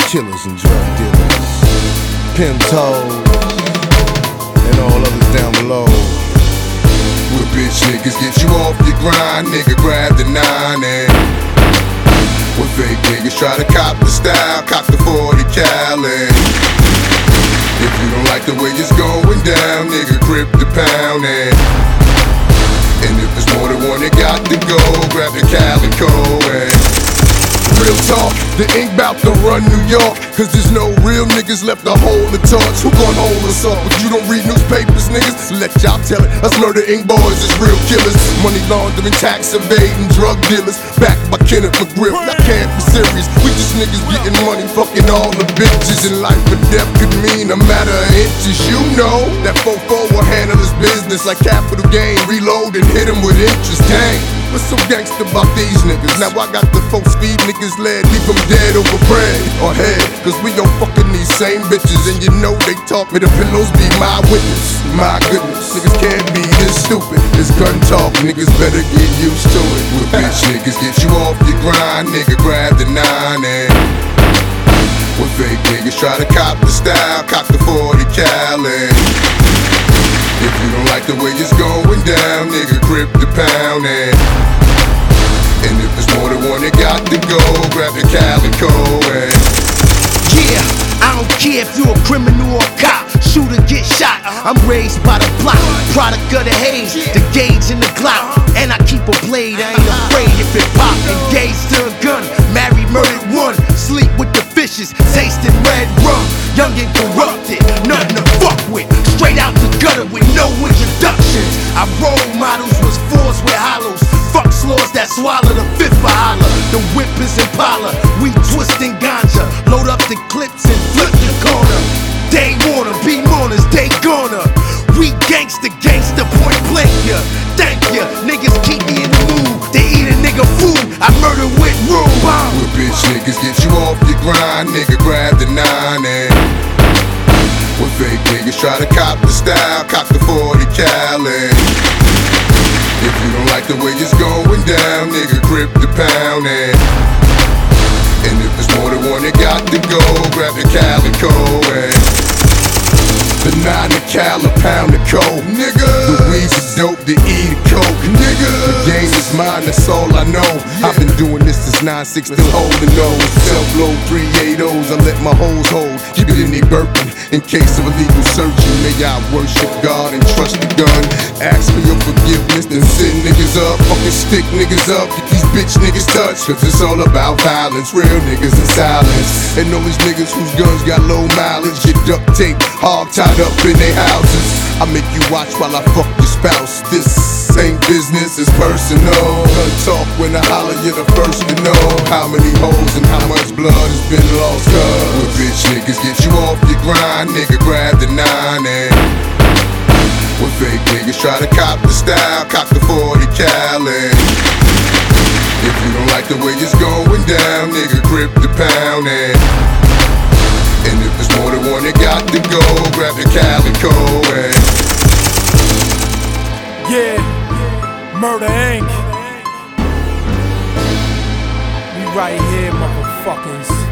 killers and drug dealers, pimp toes, and all others down below. With bitch niggas get you off your grind, nigga grab the 9 and with fake niggas try to cop the style, cop the 40 cal and if you don't like the way it's going down, nigga grip the pound and if there's more than one that got to go, grab the calico and real talk, the ink bout to run New York, cause there's no real niggas left to hold the torch. Who gon' hold us up? But you don't read newspapers, niggas? Let y'all tell it, us murder ink boys is real killers. Money laundering, tax evading, drug dealers, backed by Kenneth McGriff. I can't be serious, we just niggas getting money, fucking all the bitches. And life or death could mean a matter of inches. You know that 4-4 will handle his business like capital gain, reload and hit him with interest. Dang, what's so gangsta about these niggas? Now I got the folks feed niggas lead, leave them dead over bread or head. Cause we don't fucking these same bitches, and you know they talk me, the pillows be my witness. My goodness, niggas can't be this stupid. This gun talk, niggas better get used to it. With bitch niggas get you off your grind, nigga grab the 9 and with fake niggas try to cop the style, cop the 40 cal and if you don't like the way it's going down, nigga grip the pound and if there's more than one that got to go, grab the calico and yeah, I don't care if you a criminal or a cop, shoot or get shot. I'm raised by the block, product of the haze, the gauge and the Glock. And I keep a blade, I ain't afraid if it pop. Engaged to a gun, married, murdered one. Sleep with the fishes, tasting red rum. Young and corrupted, nothing to fuck with. Straight out the gutter with no introductions. Our role models was fours with hollows. Fuck slaws that swallow the fifth for holler. The whip is Impala, we twisting ganja. Load up the clips and flip the corner. They wanna be mourners, they gonna. We gangsta, point blank ya. Thank ya, niggas keep me in the mood. They eat a nigga food, I murder with room. With bitch niggas get you off your grind, nigga grab the 9 and with fake niggas try to cop the style, cop the 40 cal and if you don't like the way it's going down, nigga grip the pound and if there's more than one that got to go, grab the calico and the 9 to cal, a pound of coke, nigga. The weed's is dope, the E the coke, nigga. The game is mine, that's all I know. I've been doing this since 9-6, still holding those. Self-load 380s, I let my hoes hold. Keep it in they burping, in case of illegal searching. May I worship God and trust the gun. Ask for your forgiveness, then send niggas up. Fucking stick niggas up, get these bitch niggas touched. Cause it's all about violence, real niggas in silence. And all these niggas whose guns got low mileage get duct tape, hog tied up in their houses. I make you watch while I fuck your spouse. This ain't business, it's personal. Gun talk when I holler, you're the first to know how many hoes and how much blood has been lost. Cause with bitch niggas get you off your grind, nigga grab the 9 and with fake niggas try to cop the style, cop the 40 cal and if you don't like the way it's going down, nigga grip the pound and if there's more than one that got to go, grab the calico and yeah, Murder Inc. We right here, motherfuckers.